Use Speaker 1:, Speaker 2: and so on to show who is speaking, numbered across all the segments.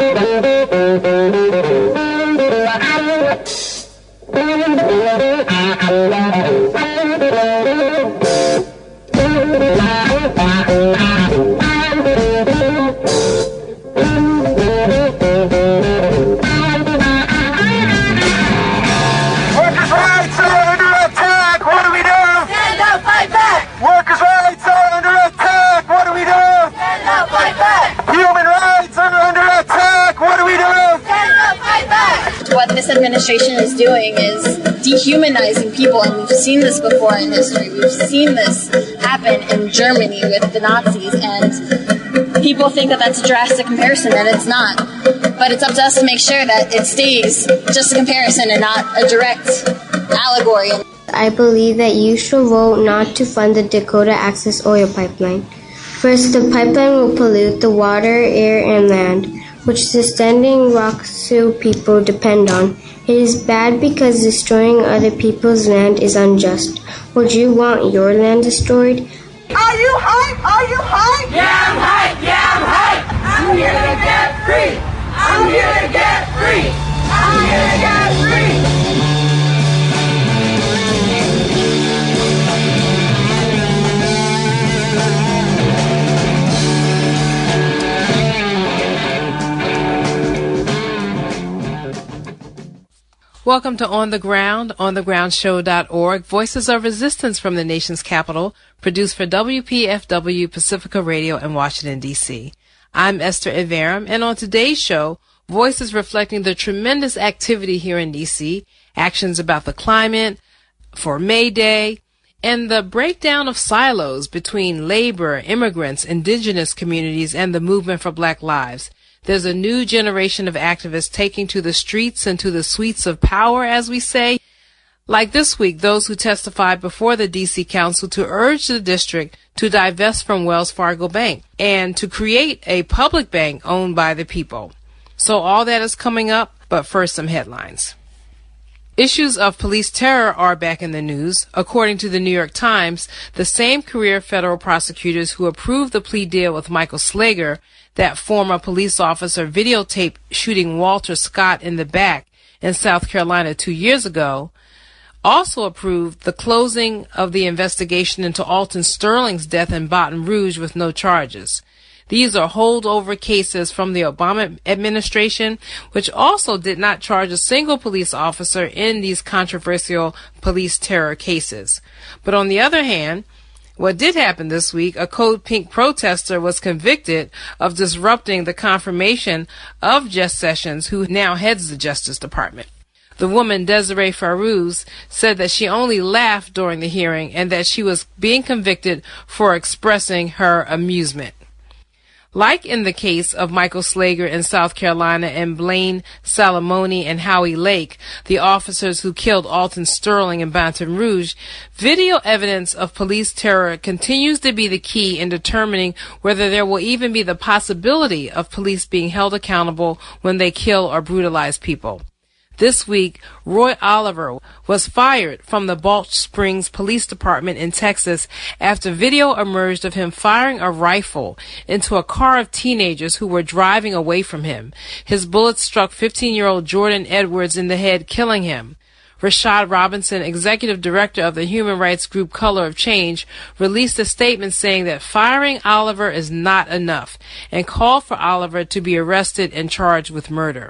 Speaker 1: What this administration is doing is dehumanizing people, and we've seen this before in history. We've seen this happen in Germany with the Nazis, and people think that that's a drastic comparison, and it's not. But it's up to us to make sure that it stays just a comparison and not a direct allegory.
Speaker 2: I believe that you should vote not to fund the Dakota Access Oil Pipeline. First, the pipeline will pollute the water, air, and land, which the standing rock Sioux people depend on. It is bad because destroying other people's land is unjust. Would you want your land destroyed?
Speaker 3: Are you hype? Are you hype? Yeah, I'm hype. Yeah, I'm hype. I'm here to get free. I'm here to get free. I'm here to get free.
Speaker 4: Welcome to On the Ground, onthegroundshow.org, Voices of Resistance from the nation's capital, produced for WPFW Pacifica Radio in Washington, D.C. I'm Esther Iverum, and on today's show, voices reflecting the tremendous activity here in D.C., actions about the climate, for May Day, and the breakdown of silos between labor, immigrants, indigenous communities, and the movement for Black lives. There's a new generation of activists taking to the streets and to the suites of power, as we say. Like this week, those who testified before the D.C. Council to urge the district to divest from Wells Fargo Bank and to create a public bank owned by the people. So all that is coming up, but first some headlines. Issues of police terror are back in the news. According to the New York Times, the same career federal prosecutors who approved the plea deal with Michael Slager, that former police officer videotaped shooting Walter Scott in the back in South Carolina 2 years ago, also approved the closing of the investigation into Alton Sterling's death in Baton Rouge with no charges. These are holdover cases from the Obama administration, which also did not charge a single police officer in these controversial police terror cases. But on the other hand, what did happen this week, a Code Pink protester was convicted of disrupting the confirmation of Jeff Sessions, who now heads the Justice Department. The woman, Desiree Farouz, said that she only laughed during the hearing and that she was being convicted for expressing her amusement. Like in the case of Michael Slager in South Carolina and Blaine Salamone and Howie Lake, the officers who killed Alton Sterling in Baton Rouge, video evidence of police terror continues to be the key in determining whether there will even be the possibility of police being held accountable when they kill or brutalize people. This week, Roy Oliver was fired from the Balch Springs Police Department in Texas after video emerged of him firing a rifle into a car of teenagers who were driving away from him. His bullets struck 15-year-old Jordan Edwards in the head, killing him. Rashad Robinson, executive director of the human rights group Color of Change, released a statement saying that firing Oliver is not enough and called for Oliver to be arrested and charged with murder.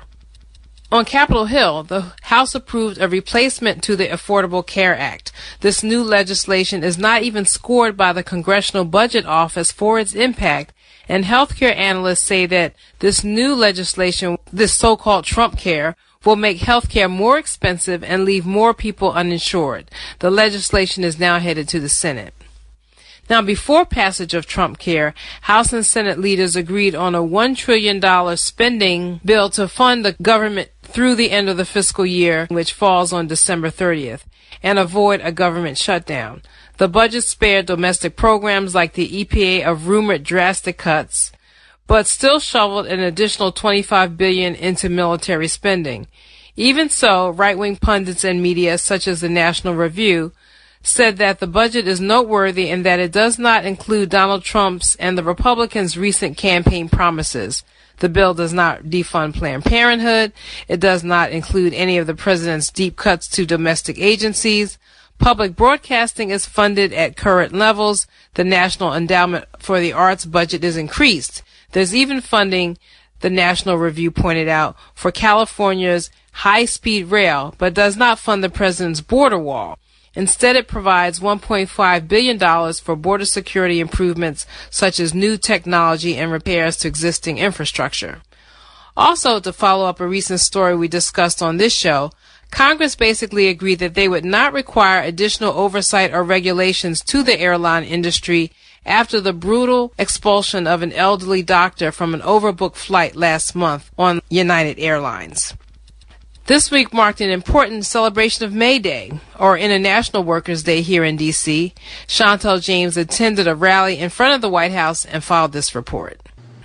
Speaker 4: On Capitol Hill, the House approved a replacement to the Affordable Care Act. This new legislation is not even scored by the Congressional Budget Office for its impact, and healthcare analysts say that this new legislation, this so-called Trump Care, will make healthcare more expensive and leave more people uninsured. The legislation is now headed to the Senate. Now, before passage of Trump Care, House and Senate leaders agreed on a $1 trillion spending bill to fund the government through the end of the fiscal year, which falls on December 30th, and avoid a government shutdown. The budget spared domestic programs like the EPA of rumored drastic cuts, but still shoveled an additional $25 billion into military spending. Even so, right-wing pundits and media such as the National Review said that the budget is noteworthy and that it does not include Donald Trump's and the Republicans' recent campaign promises, The bill does not defund Planned Parenthood. It does not include any of the president's deep cuts to domestic agencies. Public broadcasting is funded at current levels. The National Endowment for the Arts budget is increased. There's even funding, the National Review pointed out, for California's high-speed rail, but does not fund the president's border wall. Instead, it provides $1.5 billion for border security improvements such as new technology and repairs to existing infrastructure. Also, to follow up a recent story we discussed on this show, Congress basically agreed that they would not require additional oversight or regulations to the airline industry after the brutal expulsion of an elderly doctor from an overbooked flight last month on United Airlines. This week marked an important celebration of May Day, or International Workers' Day here in D.C. Chantel James attended a rally in front of the White House and filed this report.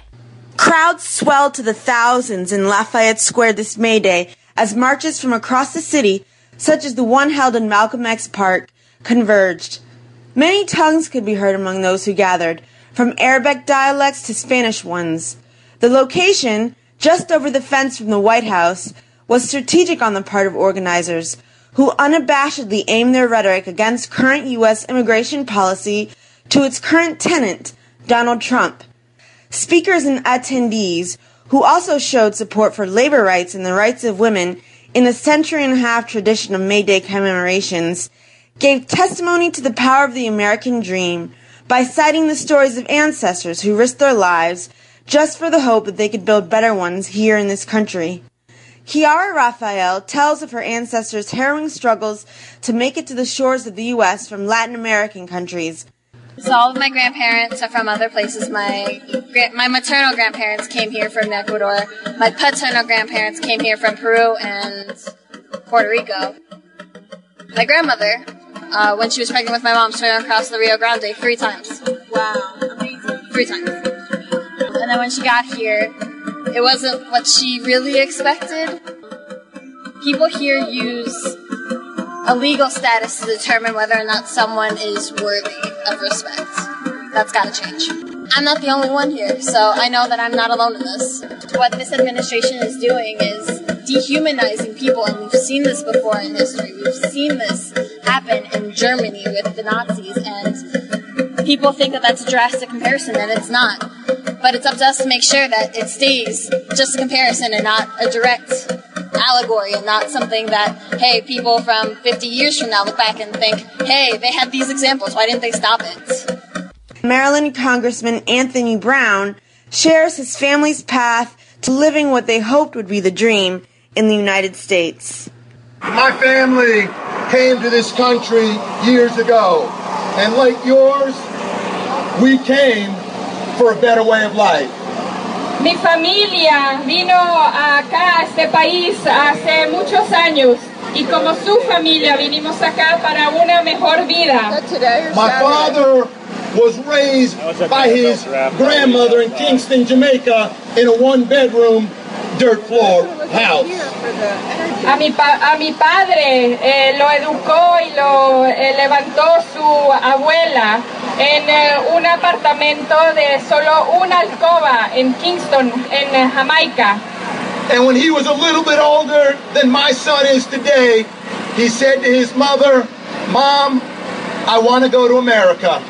Speaker 5: Crowds swelled to the thousands in Lafayette Square this May Day as marches from across the city, such as the one held in Malcolm X Park, converged. Many tongues could be heard among those who gathered, from Arabic dialects to Spanish ones. The location, just over the fence from the White House, was strategic on the part of organizers, who unabashedly aimed their rhetoric against current U.S. immigration policy to its current tenant, Donald Trump. Speakers and attendees, who also showed support for labor rights and the rights of women in a century-and-a-half tradition of May Day commemorations, gave testimony to the power of the American dream by citing the stories of ancestors who risked their lives just for the hope that they could build better ones here in this country. Kiara Raphael tells of her ancestors' harrowing struggles to make it to the shores of the U.S. from Latin American countries.
Speaker 1: So all of my grandparents are from other places. My maternal grandparents came here from Ecuador. My paternal grandparents came here from Peru and Puerto Rico. My grandmother, when she was pregnant with my mom, swam across the Rio Grande 3 times.
Speaker 5: Wow, amazing.
Speaker 1: 3 times. And then when she got here, it wasn't what she really expected. People here use a legal status to determine whether or not someone is worthy of respect. That's gotta change. I'm not the only one here, so I know that I'm not alone in this. What this administration is doing is dehumanizing people, and we've seen this before in history. We've seen this happen in Germany with the Nazis, and people think that that's a drastic comparison, and it's not. But it's up to us to make sure that it stays just a comparison and not a direct allegory, and not something that, hey, people from 50 years from now look back and think, hey, they had these examples, why didn't they stop it?
Speaker 5: Maryland Congressman Anthony Brown shares his family's path to living what they hoped would be the dream in the United States.
Speaker 6: My family came to this country years ago, and like yours, we came for a better way of life.
Speaker 7: Mi familia vino acá a este país hace muchos años, y como su familia vinimos acá para una mejor vida.
Speaker 6: My father was raised by his grandmother in Kingston, Jamaica, in a one-bedroom, dirt floor house.
Speaker 7: A mi padre lo educó y lo levantó su abuela en un apartamento de solo una alcoba en Kingston, en Jamaica.
Speaker 6: And when he was a little bit older than my son is today, he said to his mother, "Mom, I want to go to America."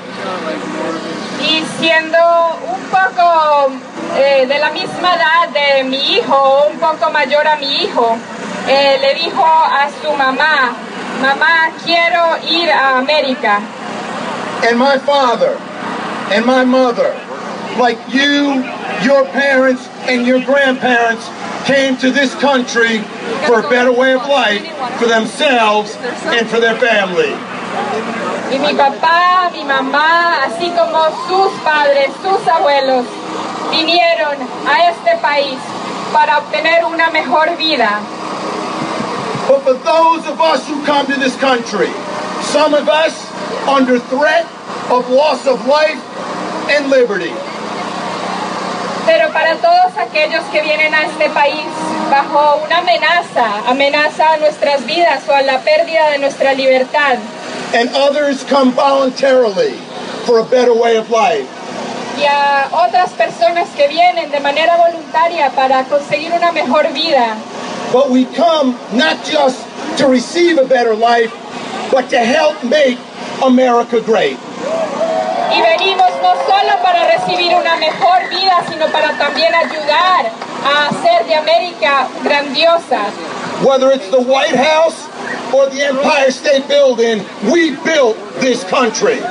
Speaker 7: Y siendo un poco de la misma edad de mi hijo, un poco mayor a mi hijo, le dijo a su mamá, "Mamá, quiero ir a América."
Speaker 6: And my father and my mother, like you, your parents, and your grandparents, came to this country for a better way of life for themselves and for their family.
Speaker 7: Y mi papá, mi mamá, así como sus padres, sus abuelos, vinieron a este país para obtener una mejor vida.
Speaker 6: But for those of us who come to this country, some of us under threat of loss of life and liberty.
Speaker 7: Pero para todos aquellos que vienen a este país bajo una amenaza a nuestras vidas o a la pérdida de nuestra libertad.
Speaker 6: And others come voluntarily for a better way of life.
Speaker 7: y a otras personas que vienen de manera voluntaria para conseguir una mejor vida.
Speaker 6: But we come not just to receive a better life, but to help make America great.
Speaker 7: Y venimos no solo para recibir una mejor vida, sino para también ayudar a hacer de América grandiosa.
Speaker 6: Whether it's the White House or the Empire State Building, we built this country.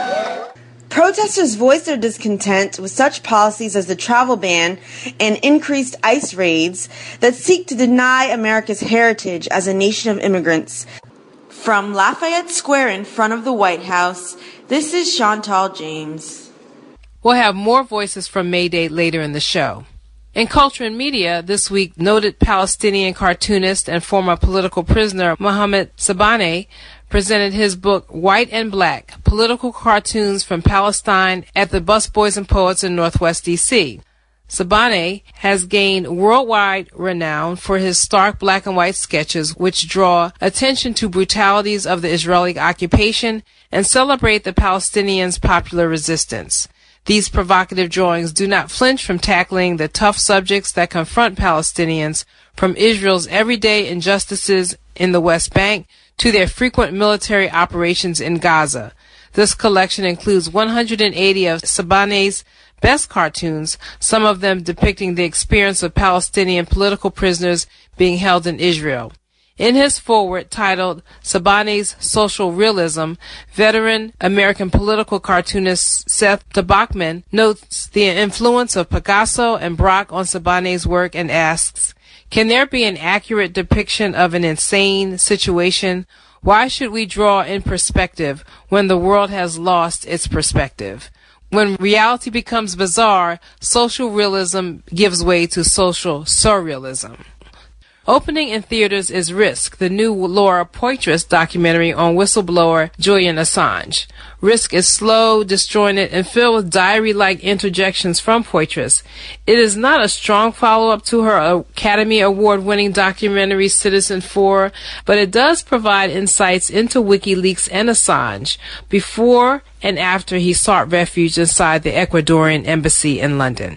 Speaker 5: Protesters voiced their discontent with such policies as the travel ban and increased ICE raids that seek to deny America's heritage as a nation of immigrants. From Lafayette Square in front of the White House, this is Chantal James.
Speaker 4: We'll have more voices from May Day later in the show. In culture and media, this week, noted Palestinian cartoonist and former political prisoner Mohammed Sabaneh presented his book, White and Black, Political Cartoons from Palestine at the Busboys and Poets in Northwest D.C. Sabaneh has gained worldwide renown for his stark black and white sketches, which draw attention to brutalities of the Israeli occupation and celebrate the Palestinians' popular resistance. These provocative drawings do not flinch from tackling the tough subjects that confront Palestinians, from Israel's everyday injustices in the West Bank to their frequent military operations in Gaza. This collection includes 180 of Sabaneh's best cartoons, some of them depicting the experience of Palestinian political prisoners being held in Israel. In his foreword titled Sabaneh's Social Realism, veteran American political cartoonist Seth Tabachman notes the influence of Picasso and Braque on Sabaneh's work and asks, can there be an accurate depiction of an insane situation? Why should we draw in perspective when the world has lost its perspective? When reality becomes bizarre, social realism gives way to social surrealism. Opening in theaters is Risk, the new Laura Poitras documentary on whistleblower Julian Assange. Risk is slow, disjointed, and filled with diary-like interjections from Poitras. It is not a strong follow-up to her Academy Award-winning documentary Citizen4, but it does provide insights into WikiLeaks and Assange before and after he sought refuge inside the Ecuadorian embassy in London.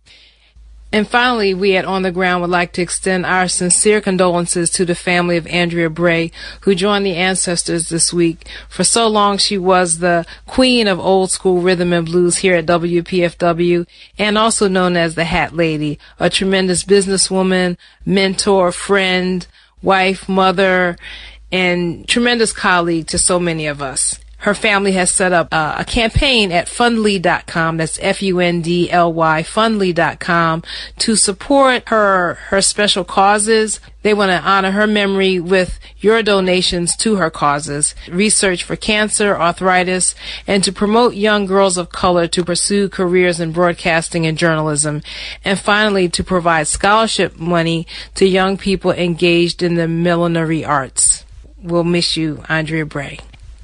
Speaker 4: And finally, we at On the Ground would like to extend our sincere condolences to the family of Andrea Bray, who joined the ancestors this week. For so long, she was the queen of old school rhythm and blues here at WPFW, and also known as the Hat Lady, a tremendous businesswoman, mentor, friend, wife, mother, and tremendous colleague to so many of us. Her family has set up a campaign at Fundly.com, that's Fundly, Fundly.com, to support her special causes. They want to honor her memory with your donations to her causes, research for cancer, arthritis, and to promote young girls of color to pursue careers in broadcasting and journalism, and finally to provide scholarship money to young people engaged in the millinery arts. We'll miss you, Andrea Bray.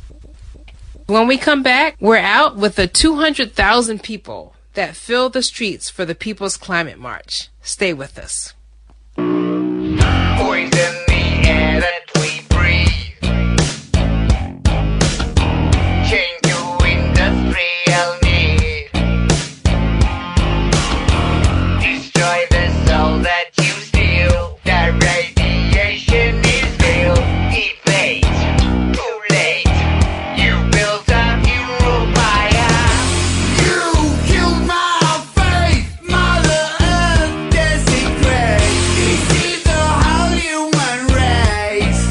Speaker 4: When we come back, we're out with the 200,000 people that filled the streets for the People's Climate March. Stay with us.
Speaker 8: Poison the air that we breathe. Change to industrial need. Destroy the soul that you steal. The radiation is real. It fades. Too late. You built up Europaya. You killed my faith. Mother Earth desecrate. This is the whole human race.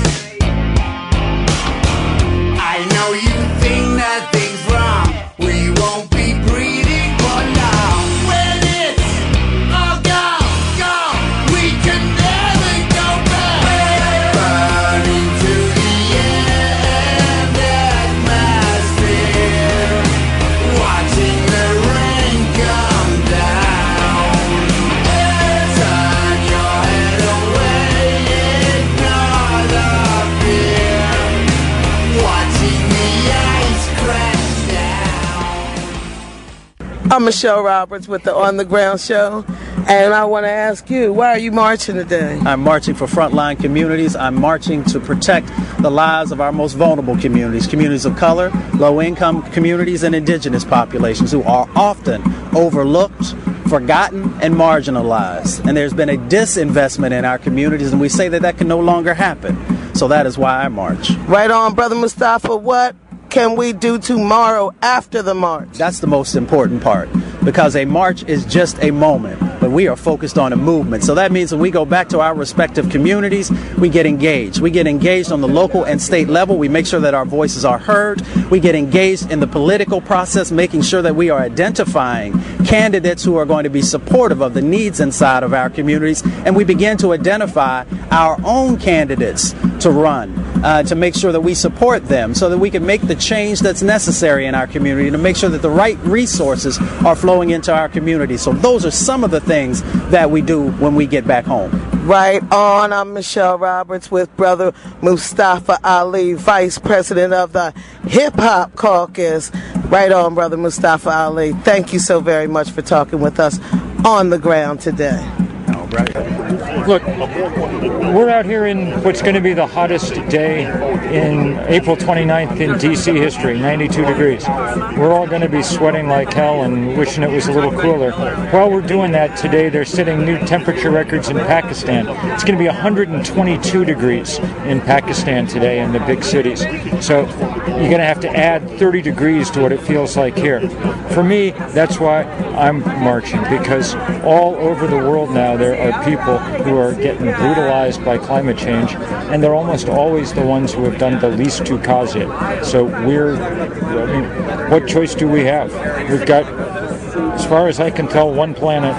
Speaker 8: I know you think nothing's wrong. We won't be breathing for long. When it's all gone, we can never go back. Burning to the air, that atmosphere. Watching the rain come down. Turn your head away, ignore the fear. Watching the ice crash down.
Speaker 9: I'm Michelle Roberts with the On the Ground Show, and I want to ask you, why are you marching today?
Speaker 10: I'm marching for frontline communities. I'm marching to protect the lives of our most vulnerable communities, communities of color, low-income communities, and indigenous populations who are often overlooked, forgotten, and marginalized. And there's been a disinvestment in our communities, and we say that can no longer happen. So that is why I march.
Speaker 9: Right on, Brother Mustafa. What can we do tomorrow after the march?
Speaker 10: That's the most important part, because a march is just a moment, but we are focused on a movement. So that means when we go back to our respective communities, we get engaged. We get engaged on the local and state level. We make sure that our voices are heard. We get engaged in the political process, making sure that we are identifying candidates who are going to be supportive of the needs inside of our communities, and we begin to identify our own candidates to run, to make sure that we support them so that we can make the change that's necessary in our community, to make sure that the right resources are flowing into our community. So those are some of the things that we do when we get back home.
Speaker 9: Right on. I'm Michelle Roberts with Brother Mustafa Ali, Vice President of the Hip Hop Caucus. Right on, Brother Mustafa Ali. Thank you so very much for talking with us on the ground today.
Speaker 10: All right.
Speaker 11: Look, we're out here in what's going to be the hottest day in April 29th in D.C. history, 92 degrees. We're all going to be sweating like hell and wishing it was a little cooler. While we're doing that today, they're setting new temperature records in Pakistan. It's going to be 122 degrees in Pakistan today in the big cities. So you're going to have to add 30 degrees to what it feels like here. For me, that's why I'm marching, because all over the world now there are people who are getting brutalized by climate change, and they're almost always the ones who have done the least to cause it. So what choice do we have? We've got, as far as I can tell, one planet,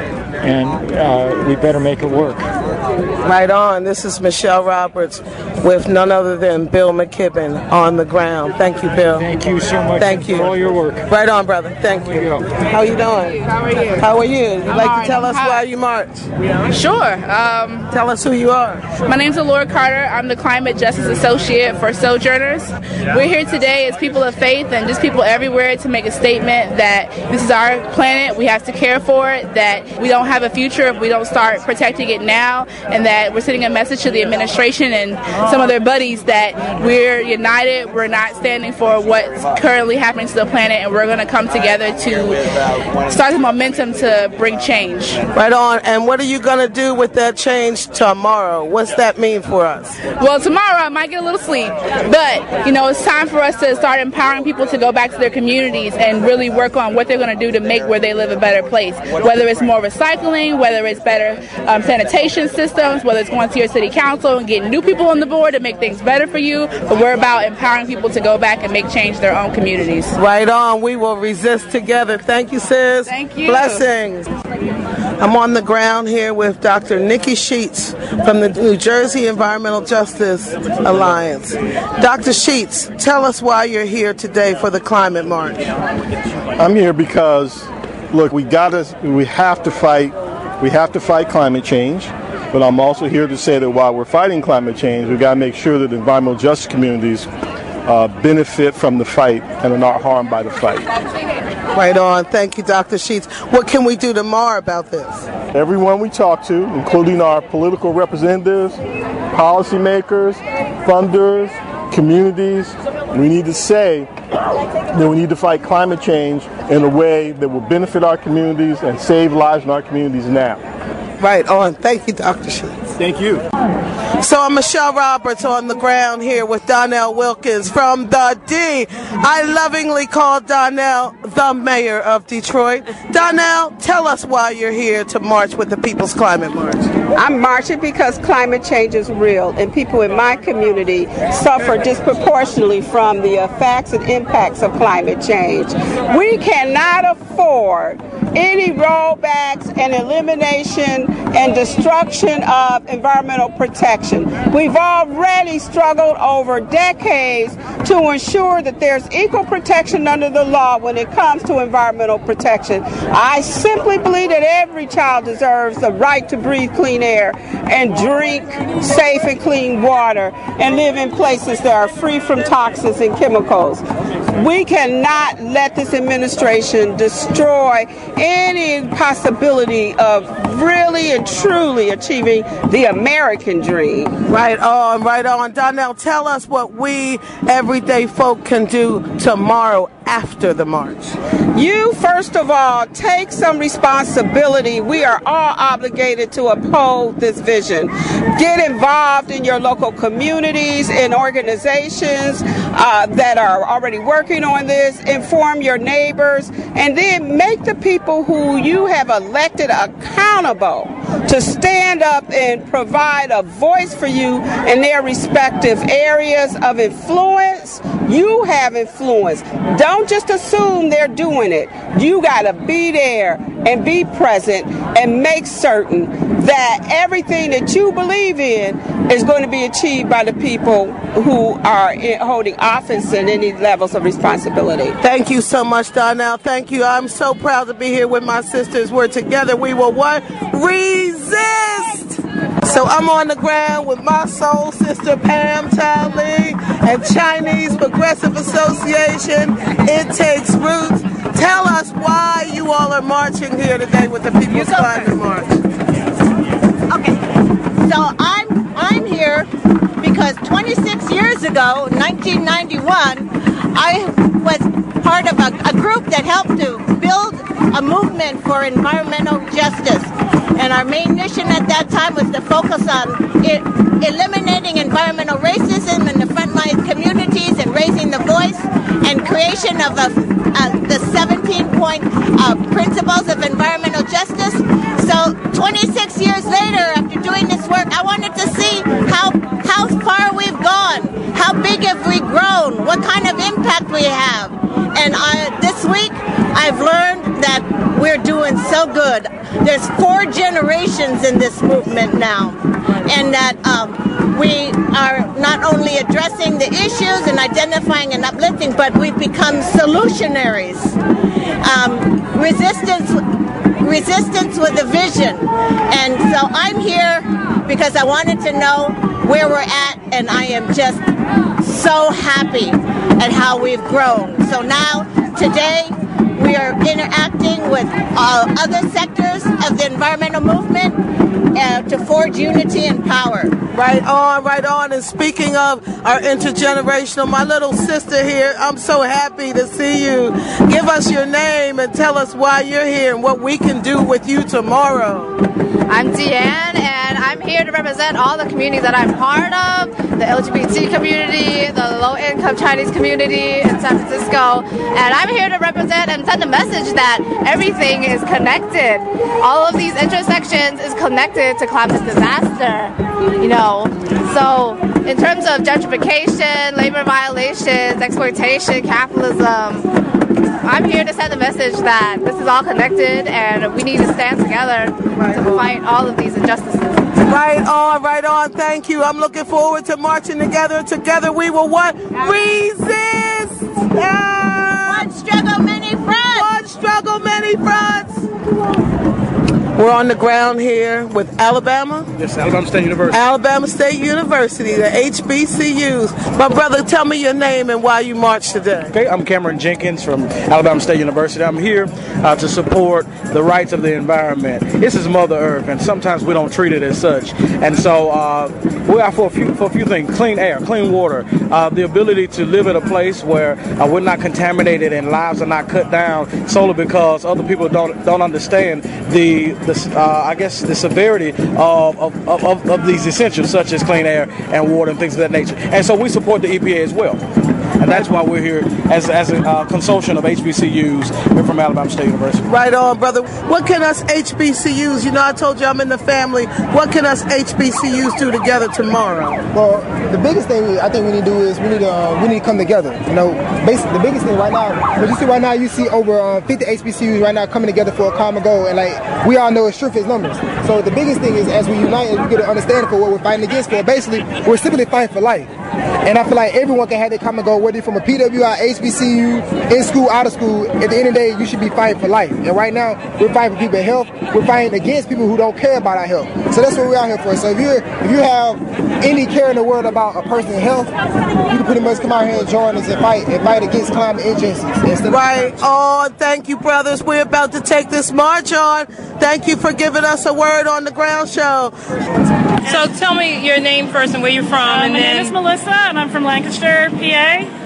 Speaker 11: and we better make it work.
Speaker 9: Right on. This is Michelle Roberts with none other than Bill McKibben on the ground. Thank you, Bill.
Speaker 11: Thank you so much.
Speaker 9: Thank you
Speaker 11: for all your work.
Speaker 9: Right on, brother. Thank you. How are you doing?
Speaker 12: How are you?
Speaker 9: How are you? You'd like to tell us why you march?
Speaker 12: Sure.
Speaker 9: Tell us who you are.
Speaker 12: My name's Alora Carter. I'm the Climate Justice Associate for Sojourners. We're here today as people of faith and just people everywhere to make a statement that this is our planet. We have to care for it, that we don't have a future if we don't start protecting it now, and that we're sending a message to the administration and some of their buddies that we're united, we're not standing for what's currently happening to the planet, and we're going to come together to start the momentum to bring change.
Speaker 9: Right on. And what are you going to do with that change tomorrow? What's that mean for us?
Speaker 12: Well, tomorrow I might get a little sleep, but it's time for us to start empowering people to go back to their communities and really work on what they're going to do to make where they live a better place, whether it's more recycling, whether it's better sanitation systems, whether it's going to your city council and getting new people on the board to make things better for you. But we're about empowering people to go back and make change their own communities.
Speaker 9: Right on. We will resist together. Thank you, sis.
Speaker 12: Thank you.
Speaker 9: Blessings. I'm on the ground here with Dr. Nikki Sheets from the New Jersey Environmental Justice Alliance. Dr. Sheets, tell us why you're here today for the climate march.
Speaker 13: I'm here because, look, we have to fight climate change. But I'm also here to say that while we're fighting climate change, we've got to make sure that environmental justice communities benefit from the fight and are not harmed by the fight.
Speaker 9: Right on. Thank you, Dr. Sheets. What can we do tomorrow about this?
Speaker 13: Everyone we talk to, including our political representatives, policymakers, funders, communities, we need to say that we need to fight climate change in a way that will benefit our communities and save lives in our communities now.
Speaker 9: Right on. Thank you, Dr. Sheets.
Speaker 13: Thank you.
Speaker 9: So I'm Michelle Roberts on the ground here with Donnell Wilkins from the D. I lovingly call Donnell the mayor of Detroit. Donnell, tell us why you're here to march with the People's Climate March.
Speaker 14: I'm marching because climate change is real, and people in my community suffer disproportionately from the effects and impacts of climate change. We cannot afford any rollbacks and elimination and destruction of environmental protection. We've already struggled over decades to ensure that there's equal protection under the law when it comes to environmental protection. I simply believe that every child deserves the right to breathe clean air and drink safe and clean water and live in places that are free from toxins and chemicals. We cannot let this administration destroy any possibility of really and truly achieving the American dream.
Speaker 9: Right on, right on. Donnell, tell us what we everyday folk can do tomorrow after the march?
Speaker 14: You, first of all, take some responsibility. We are all obligated to uphold this vision. Get involved in your local communities and organizations that are already working on this. Inform your neighbors, and then make the people who you have elected accountable to stand up and provide a voice for you in their respective areas of influence. You have influence. Don't just assume they're doing it. You got to be there and be present and make certain that everything that you believe in is going to be achieved by the people who are holding office in any levels of responsibility.
Speaker 9: Thank you so much, Donnell. Thank you. I'm so proud to be here with my sisters. We're together. We will what? Resist! So I'm on the ground with my soul sister Pam Talley and Chinese Progressive Association. It Takes Roots. Tell us why you all are marching here today with the People's Climate March.
Speaker 15: Okay, so I'm here because 26 years ago, 1991, I was part of a group that helped to build a movement for environmental justice. And our main mission at that time was to focus on eliminating environmental racism in the frontline communities and raising the voice and creation of the 17-point principles of environmental justice. So 26 years later, after doing this work, I wanted to see how far we've gone, how big have we grown, what kind of impact we have. And this week, I've learned that we're doing so good. There's 4 generations in this movement now, and that we are not only addressing the issues and identifying and uplifting, but we've become solutionaries. Resistance with a vision. And so I'm here because I wanted to know where we're at, and I am just so happy at how we've grown. So now, today, we are interacting with other sectors of the environmental movement to forge unity and power.
Speaker 9: Right on, right on. And speaking of our intergenerational, my little sister here, I'm so happy to see you. Give us your name and tell us why you're here and what we can do with you tomorrow.
Speaker 16: I'm Deanne, and I'm here to represent all the communities that I'm part of, the LGBT community, the low-income Chinese community in San Francisco, and I'm here to represent and send a message that everything is connected. All of these intersections is connected to climate disaster, you know. So in terms of gentrification, labor violations, exploitation, capitalism, I'm here to send a message that this is all connected and we need to stand together to fight all of these injustices.
Speaker 9: Right on, right on. Thank you. I'm looking forward to marching together. Together we will what? Resist!
Speaker 15: One struggle, many fronts!
Speaker 9: One struggle, many fronts! We're on the ground here with Alabama.
Speaker 17: Yes, Alabama State University.
Speaker 9: Alabama State University, the HBCUs. My brother, tell me your name and why you marched today.
Speaker 17: Okay, I'm Cameron Jenkins from Alabama State University. I'm here to support the rights of the environment. This is Mother Earth, and sometimes we don't treat it as such. And so we are for a few things: clean air, clean water, the ability to live at a place where we're not contaminated and lives are not cut down solely because other people don't understand the severity of these essentials such as clean air and water and things of that nature. And so we support the EPA as well. And that's why we're here as a consortium of HBCUs. We're from Alabama State University.
Speaker 9: Right on, brother. What can us HBCUs, I told you I'm in the family, what can us HBCUs do together tomorrow?
Speaker 18: Well, the biggest thing I think we need to do is we need to come together. Basically, the biggest thing right now, you see over 50 HBCUs right now coming together for a common goal, and we all know it's truth is numbers. So the biggest thing is as we unite and we get an understanding for what we're fighting against for, basically, we're simply fighting for life. And I feel like everyone can have their common goal, whether you're from a PWI, HBCU, in school, out of school. At the end of the day, you should be fighting for life. And right now, we're fighting for people's health. We're fighting against people who don't care about our health. So that's what we're out here for. So if you have any care in the world about a person's health, you can pretty much come out here and join us and fight against climate injustice.
Speaker 9: Right on. Thank you, brothers. We're about to take this march on. Thank you for giving us a word on the ground show.
Speaker 19: So tell me your name first and where you're from.
Speaker 20: My name is Melissa, and I'm from Lancaster, PA.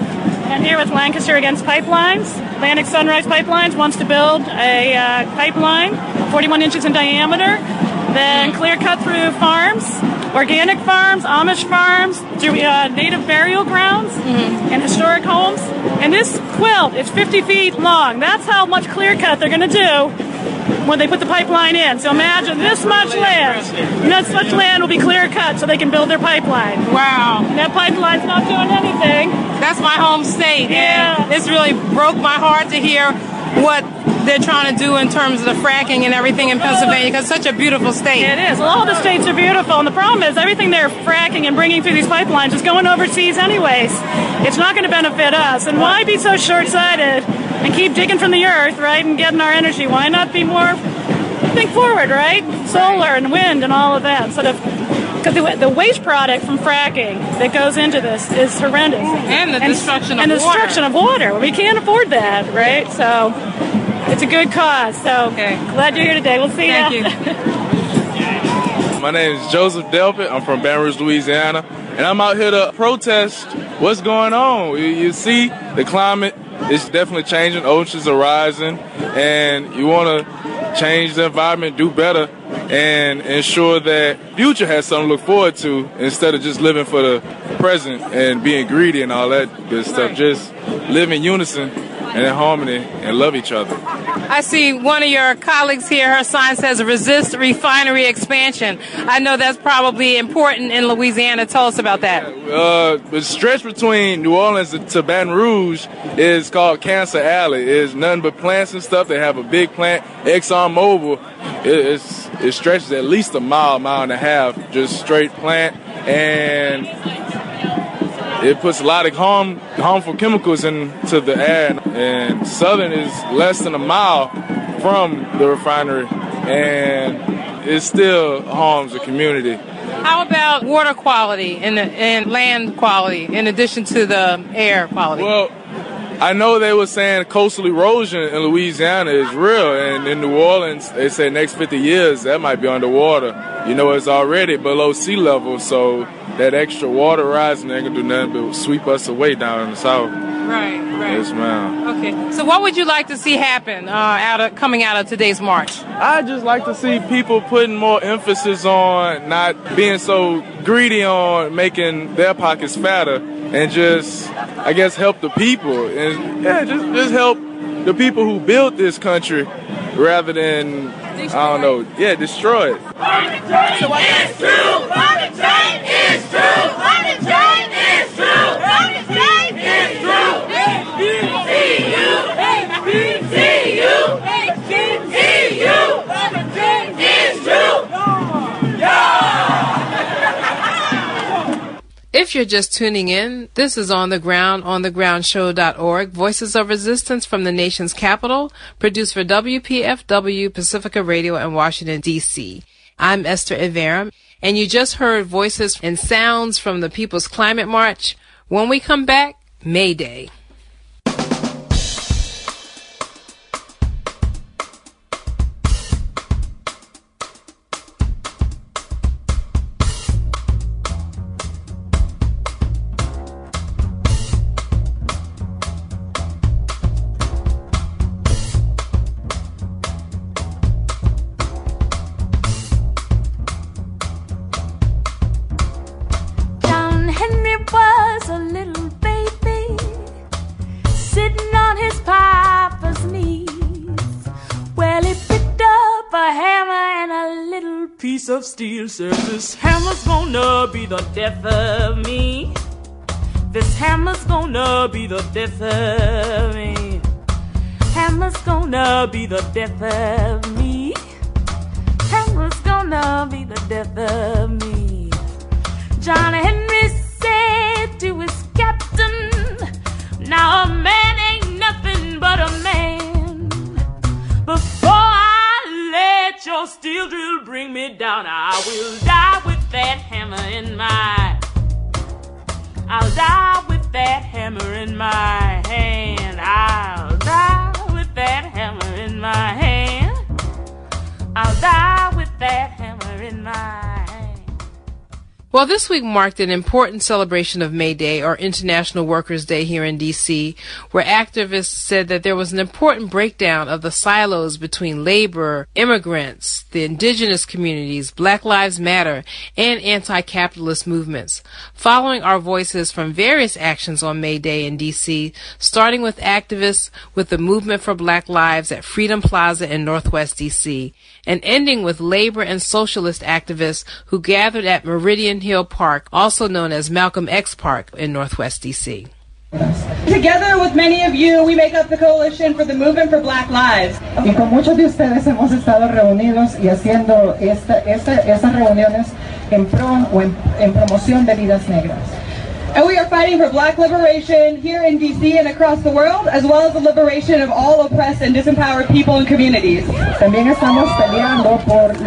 Speaker 19: and here with Lancaster Against Pipelines. Atlantic Sunrise Pipelines wants to build a pipeline 41 inches in diameter, then clear cut through farms, organic farms, Amish farms, native burial grounds, and historic homes. And this quilt is 50 feet long. That's how much clear cut they're going to do when they put the pipeline in. So imagine this much land. This much land will be clear cut so they can build their pipeline.
Speaker 4: Wow.
Speaker 19: And that pipeline's not doing anything.
Speaker 4: That's my home state.
Speaker 19: Yeah.
Speaker 4: And it's really broke my heart to hear what they're trying to do in terms of the fracking and everything in Pennsylvania, because it's such a beautiful state.
Speaker 19: It is. Well, all the states are beautiful, and the problem is everything they're fracking and bringing through these pipelines is going overseas anyways. It's not going to benefit us, and why be so short-sighted and keep digging from the earth, right, and getting our energy? Why not be more, think forward, right? Solar and wind and all of that, instead of, because the waste product from fracking that goes into this is horrendous.
Speaker 4: And the destruction of water.
Speaker 19: And the destruction of water. We can't afford that, right? So it's a good cause. So glad you're here today. We'll see you.
Speaker 4: Thank you.
Speaker 20: My name is Joseph Delpit. I'm from Baton Rouge, Louisiana. And I'm out here to protest what's going on. You see, the climate is definitely changing. Oceans are rising. And you want to change the environment, do better, and ensure that future has something to look forward to instead of just living for the present and being greedy and all that good stuff. Just live in unison and in harmony and love each other.
Speaker 4: I see one of your colleagues here, her sign says resist refinery expansion. I know that's probably important in Louisiana. Tell us about that.
Speaker 20: The stretch between New Orleans to Baton Rouge is called Cancer Alley. It's nothing but plants and stuff. They have a big plant, ExxonMobil. It stretches at least a mile and a half, just straight plant, and it puts a lot of harmful chemicals into the air. And Southern is less than a mile from the refinery, and it still harms the community.
Speaker 4: How about water quality and land quality in addition to the air quality?
Speaker 20: Well, I know they were saying coastal erosion in Louisiana is real, and in New Orleans, they say next 50 years that might be underwater. You know, it's already below sea level, so that extra water rising ain't gonna do nothing but sweep us away down in the south.
Speaker 4: Right.
Speaker 20: Yes, ma'am.
Speaker 4: Okay. So what would you like to see happen coming out of today's march?
Speaker 20: I'd just like to see people putting more emphasis on not being so greedy on making their pockets fatter, and just, I guess, help the people. And just help the people who built this country rather than, destroy it.
Speaker 3: It's true! Climate change is true! Climate change is true! Climate change is true! HBCU! HBCU! HBCU! Climate change is true!
Speaker 4: If you're just tuning in, this is On the Ground, onthegroundshow.org, Voices of Resistance from the nation's capital, produced for WPFW, Pacifica Radio in Washington, D.C. I'm Esther Iverum, and you just heard voices and sounds from the People's Climate March. When we come back, May Day.
Speaker 21: Of steel said this hammer's gonna be the death of me. This hammer's gonna be the death of me. Hammer's gonna be the death of me. Hammer's gonna be the death of me. John Henry said to his captain, now a man ain't nothing but a man. Before I let your steel drill bring me down, I will die with that hammer in my. I'll die with that hammer in my hand. I'll die with that hammer in my hand. I'll die with that hammer in my hand.
Speaker 4: Well, this week marked an important celebration of May Day, or International Workers' Day, here in D.C., where activists said that there was an important breakdown of the silos between labor, immigrants, the indigenous communities, Black Lives Matter, and anti-capitalist movements. Following our voices from various actions on May Day in D.C., starting with activists with the Movement for Black Lives at Freedom Plaza in Northwest D.C., and ending with labor and socialist activists who gathered at Meridian Hill Park, also known as Malcolm X Park in Northwest D.C.
Speaker 2: Together with many of you, we make up the Coalition for the Movement for Black Lives.
Speaker 22: Y con muchos de ustedes hemos estado reunidos y haciendo esas reuniones en pro o en promoción de vidas negras.
Speaker 2: And we are fighting for black liberation here in D.C. and across the world, as well as the liberation of all oppressed and disempowered people and communities.
Speaker 22: También estamos peleando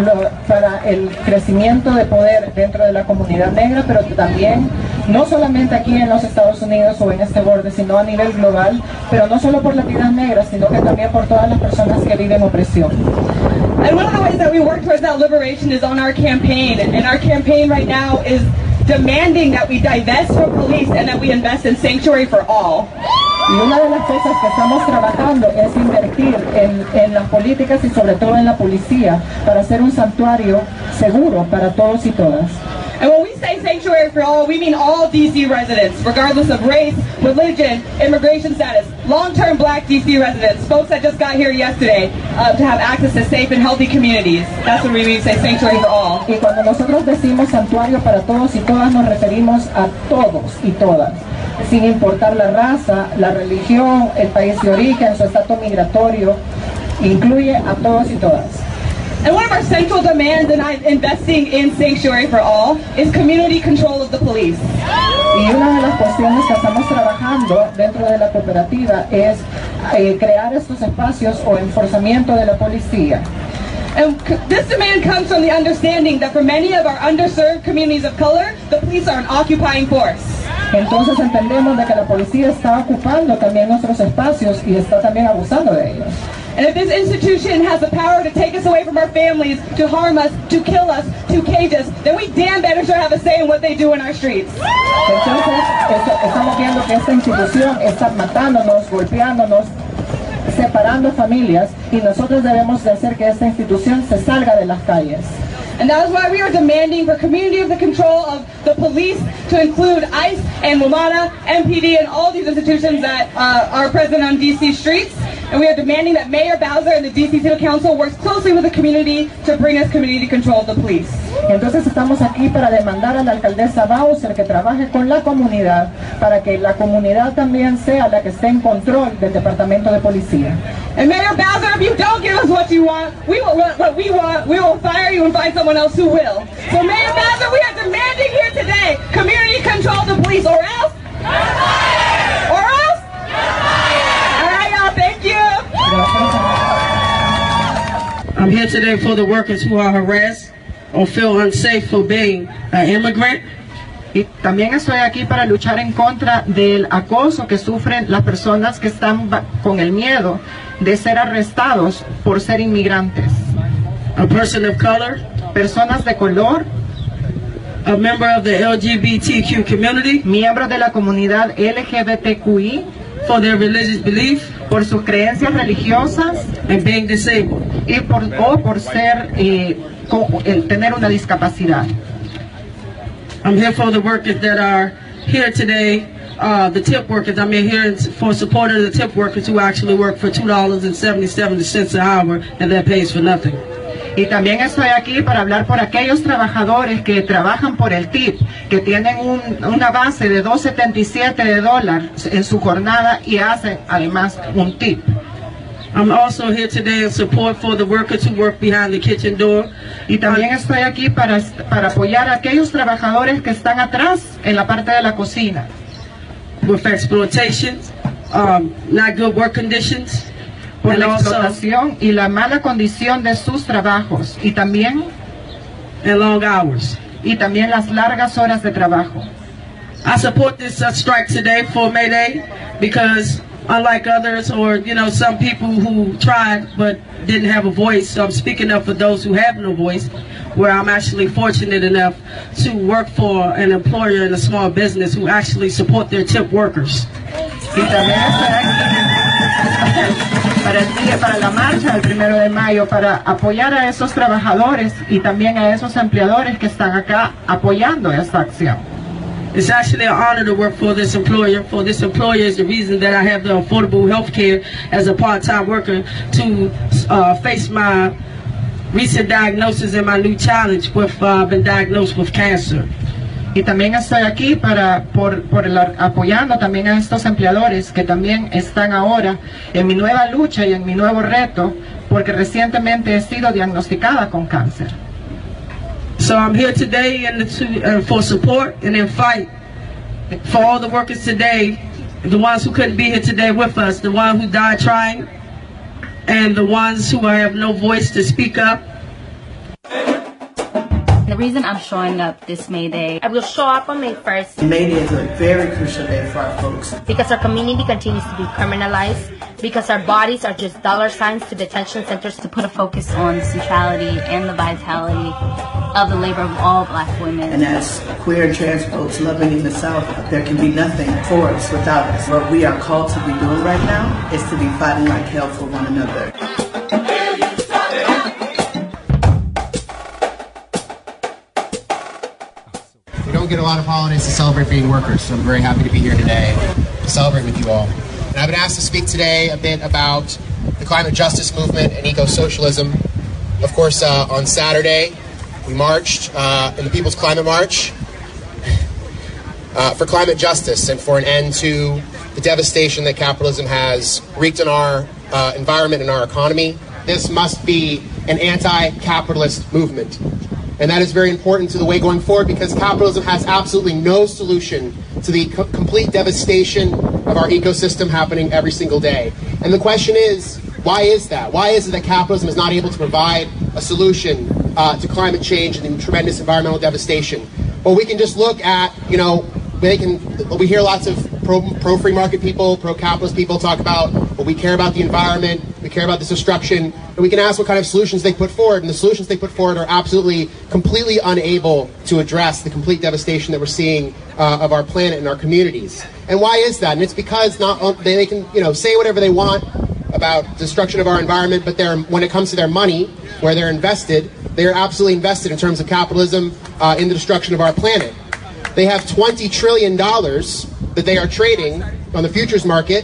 Speaker 22: para el crecimiento de poder dentro de la comunidad negra, pero también no solamente aquí en los Estados Unidos o en este borde, sino a nivel global, pero no solo por las vidas negras, sino que también por todas las personas que viven opresión.
Speaker 2: And one of the ways that we work towards that liberation is on our campaign, and our campaign right now is demanding that we divest from police and that we invest in sanctuary for all.
Speaker 22: Y una de las cosas que estamos trabajando es invertir en las políticas y sobre todo en la policía para hacer un santuario seguro para todos y todas.
Speaker 2: And when we say sanctuary for all, we mean all D.C. residents, regardless of race, religion, immigration status, long-term black D.C. residents, folks that just got here yesterday, to have access to safe and healthy communities. That's what we mean say sanctuary for all.
Speaker 22: Y cuando nosotros decimos santuario para todos y todas, nos referimos a todos y todas, sin importar la raza, la religión, el país de origen, su estatus migratorio, incluye a todos y todas.
Speaker 2: And one of our central demands in investing in Sanctuary for All is community control of the police.
Speaker 22: Y una de las cuestiones que estamos trabajando dentro de la cooperativa es crear estos espacios o enforzamiento de la policía.
Speaker 2: And this demand comes from the understanding that for many of our underserved communities of color, the police are an occupying force.
Speaker 22: Entonces entendemos de que la policía está ocupando también nuestros espacios y está también abusando de ellos.
Speaker 2: And if this institution has the power to take us away from our families, to harm us, to kill us, to cage us, then we damn better should have a say in what they do in our streets.
Speaker 22: Entonces estamos viendo que esta institución está matándonos, golpeándonos, separando familias, y nosotros debemos de hacer que esta institución se salga de las calles.
Speaker 2: And that is why we are demanding for community of the control of the police to include ICE and WMATA, MPD, and all these institutions that are present on D.C. streets. And we are demanding that Mayor Bowser and the D.C. City Council works closely with the community to bring us community control of the police.
Speaker 22: Entonces estamos aquí para demandar a la alcaldesa Bowser que trabaje con la comunidad para que la comunidad también sea la que esté en control del departamento de policía.
Speaker 2: And Mayor Bowser, if you don't give us what you want, we will fire you and find someone else who will. So Mayor Bowser, we are demanding here today community control of the police, or else. Or else. All right, y'all. Thank you.
Speaker 23: I'm here today for the workers who are harassed or feel unsafe for being an immigrant.
Speaker 22: Y también estoy aquí para luchar en contra del acoso que sufren las personas que están con el miedo de ser arrestados por ser inmigrantes.
Speaker 23: A person of color,
Speaker 22: personas de color,
Speaker 23: a member of the LGBTQ community,
Speaker 22: miembros de la comunidad LGBTQI,
Speaker 23: for their religious belief,
Speaker 22: por sus creencias religiosas,
Speaker 23: and being disabled,
Speaker 22: y por ser tener una discapacidad.
Speaker 23: I'm here for the workers that are here today, the tip workers. I'm here for support of the tip workers who actually work for $2.77 an hour, and that pays for nothing.
Speaker 22: Y también estoy aquí para hablar por aquellos trabajadores que trabajan por el tip, que tienen una base de $2.77 en su jornada y hacen además un tip.
Speaker 23: I'm also here today in support for the workers who work behind the kitchen door.
Speaker 22: Y también estoy aquí para apoyar a aquellos trabajadores que están atrás en la parte de la cocina.
Speaker 23: With exploitation, not good work conditions,
Speaker 22: por la explotación y la mala condición de sus trabajos, y también
Speaker 23: long hours,
Speaker 22: y también las largas horas de trabajo.
Speaker 23: I support this strike today for May Day because unlike others, or some people who tried but didn't have a voice. So I'm speaking up for those who have no voice, where I'm actually fortunate enough to work for an employer in a small business who actually support their tip workers.
Speaker 22: Y también estoy aquí para la marcha del 1 de mayo para apoyar a esos trabajadores y también a esos empleadores que están acá apoyando esta acción.
Speaker 23: It's actually an honor to work for this employer. For this employer is the reason that I have the affordable health care as a part-time worker to face my recent diagnosis and my new challenge with been diagnosed with cancer.
Speaker 22: Y también estoy aquí apoyando también a estos empleadores que también están ahora en mi nueva lucha y en mi nuevo reto, porque recientemente he sido diagnosticada con cáncer.
Speaker 23: So I'm here today for support and in fight for all the workers today, the ones who couldn't be here today with us, the ones who died trying, and the ones who have no voice to speak up.
Speaker 1: The reason I'm showing up this May Day, I will show up on May 1st.
Speaker 6: May Day is a very crucial day for our folks.
Speaker 1: Because our community continues to be criminalized, because our bodies are just dollar signs to detention centers, to put a focus on the centrality and the vitality of the labor of all Black women.
Speaker 6: And as queer and trans folks living in the South, there can be nothing for us without us. What we are called to be doing right now is to be fighting like hell for one another.
Speaker 7: We don't get a lot of holidays to celebrate being workers, so I'm very happy to be here today to celebrate with you all. And I've been asked to speak today a bit about the climate justice movement and eco-socialism. Of course, on Saturday, we marched in the People's Climate March for climate justice and for an end to the devastation that capitalism has wreaked on our environment and our economy. This must be an anti-capitalist movement. And that is very important to the way going forward, because capitalism has absolutely no solution to the complete devastation of our ecosystem happening every single day. And the question is, why is that? Why is it that capitalism is not able to provide a solution to climate change and the tremendous environmental devastation? Well, we can just look at, we hear lots of pro-free market people, pro-capitalist people talk about, well, we care about the environment, we care about this destruction, and we can ask what kind of solutions they put forward, and the solutions they put forward are absolutely, completely unable to address the complete devastation that we're seeing of our planet and our communities. And why is that? And it's because they can, say whatever they want about destruction of our environment, but when it comes to their money, where they're invested, they are absolutely invested in terms of capitalism in the destruction of our planet. They have $20 trillion that they are trading on the futures market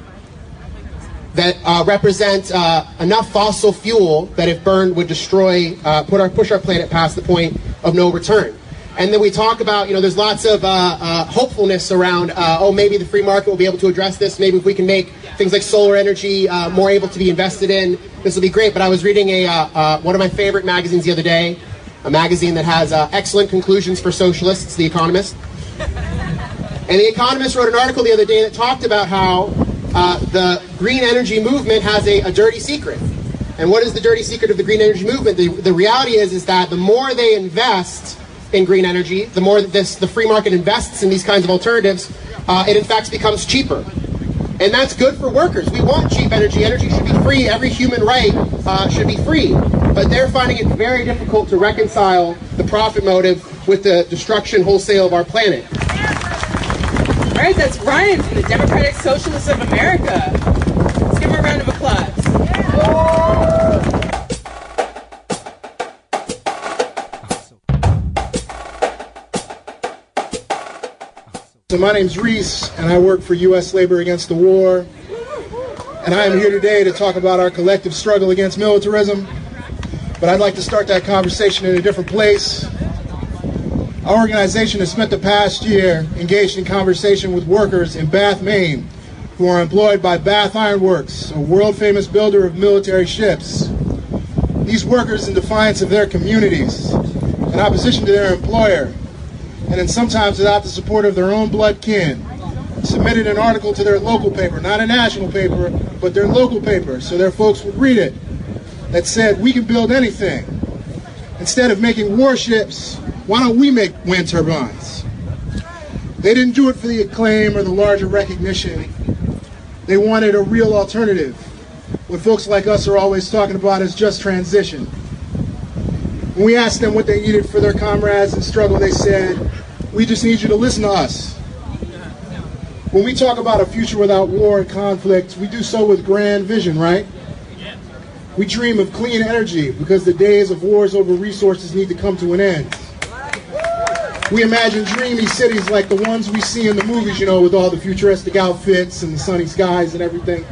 Speaker 7: that represent enough fossil fuel that if burned would destroy, push our planet past the point of no return. And then we talk about, there's lots of hopefulness around, maybe the free market will be able to address this. Maybe if we can make things like solar energy more able to be invested in, this will be great. But I was reading one of my favorite magazines the other day, a magazine that has excellent conclusions for socialists, The Economist. And The Economist wrote an article the other day that talked about how the green energy movement has a dirty secret. And what is the dirty secret of the green energy movement? The reality is that the more they invest in green energy, the more the free market invests in these kinds of alternatives, it in fact becomes cheaper. And that's good for workers. We want cheap energy. Energy should be free. Every human right should be free. But they're finding it very difficult to reconcile the profit motive with the destruction wholesale of our planet.
Speaker 2: All right, that's Ryan from the Democratic Socialists of America. Let's give him a round of applause.
Speaker 24: So my name's Reese, and I work for U.S. Labor Against the War. And I am here today to talk about our collective struggle against militarism. But I'd like to start that conversation in a different place. Our organization has spent the past year engaged in conversation with workers in Bath, Maine, who are employed by Bath Iron Works, a world-famous builder of military ships. These workers, in defiance of their communities, in opposition to their employer, and then sometimes without the support of their own blood kin, submitted an article to their local paper, not a national paper, but their local paper, so their folks would read it, that said, we can build anything. Instead of making warships, why don't we make wind turbines? They didn't do it for the acclaim or the larger recognition. They wanted a real alternative. What folks like us are always talking about is just transition. When we asked them what they needed for their comrades in struggle, they said, we just need you to listen to us. When we talk about a future without war and conflict, we do so with grand vision, right? We dream of clean energy because the days of wars over resources need to come to an end. We imagine dreamy cities like the ones we see in the movies, you know, with all the futuristic outfits and the sunny skies and everything.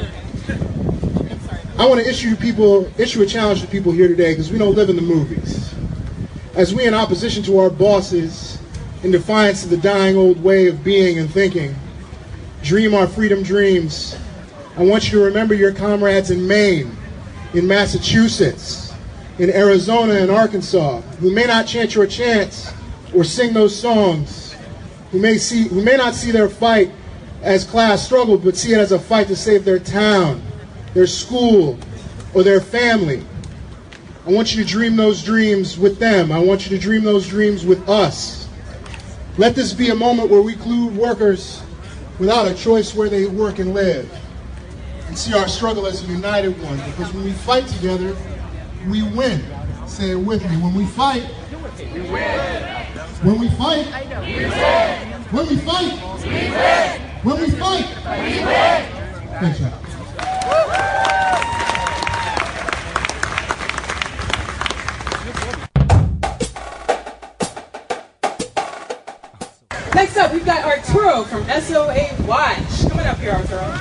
Speaker 24: I want to issue a challenge to people here today because we don't live in the movies. As we, in opposition to our bosses, in defiance of the dying old way of being and thinking, dream our freedom dreams, I want you to remember your comrades in Maine, in Massachusetts, in Arizona and Arkansas, who may not chant your chants or sing those songs, who may not see their fight as class struggle, but see it as a fight to save their town, their school, or their family. I want you to dream those dreams with them. I want you to dream those dreams with us. Let this be a moment where we include workers without a choice where they work and live, and see our struggle as a united one, because when we fight together, we win. Say it with me. When we fight, we win. When we fight, we win. When we fight, we win. When we fight, we win. Thanks, y'all.
Speaker 2: Next up, we've got Arturo from SOA Watch. Coming up here, Arturo.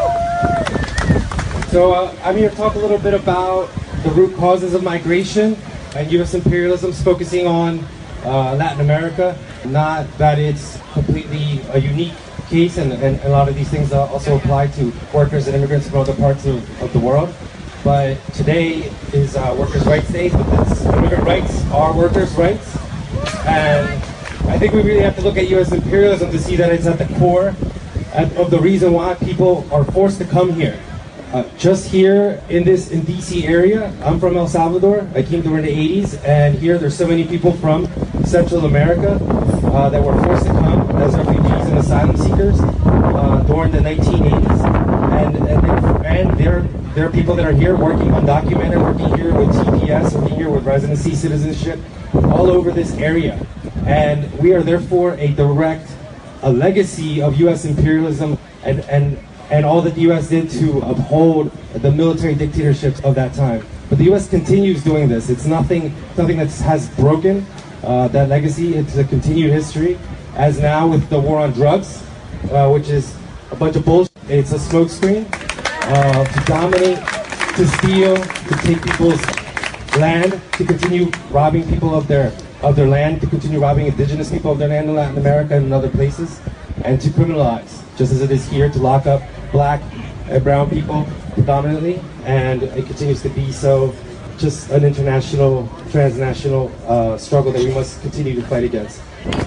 Speaker 5: So I'm here to talk a little bit about the root causes of migration and U.S. imperialism, focusing on Latin America. Not that it's completely a unique case, and a lot of these things also apply to workers and immigrants from other parts of the world. But today is Workers' Rights Day, because immigrant rights are workers' rights. And I think we really have to look at U.S. imperialism to see that it's at the core of the reason why people are forced to come here. Just here in D.C. area, I'm from El Salvador. I came through in the 80s, and here there's so many people from Central America that were forced to come as refugees and asylum seekers during the 1980s. And there are people that are here working undocumented, working here with TPS, working here with residency citizenship, all over this area. And we are therefore a legacy of U.S. imperialism and all that the U.S. did to uphold the military dictatorships of that time. But the U.S. continues doing this. It's nothing that has broken that legacy. It's a continued history, as now with the war on drugs, which is a bunch of bullshit. It's a smokescreen to dominate, to steal, to take people's land, to continue robbing people of their land, to continue robbing indigenous people of their land in Latin America and in other places, and to criminalize, just as it is here, to lock up black and brown people predominantly, and it continues to be so. Just an international, transnational struggle that we must continue to fight against.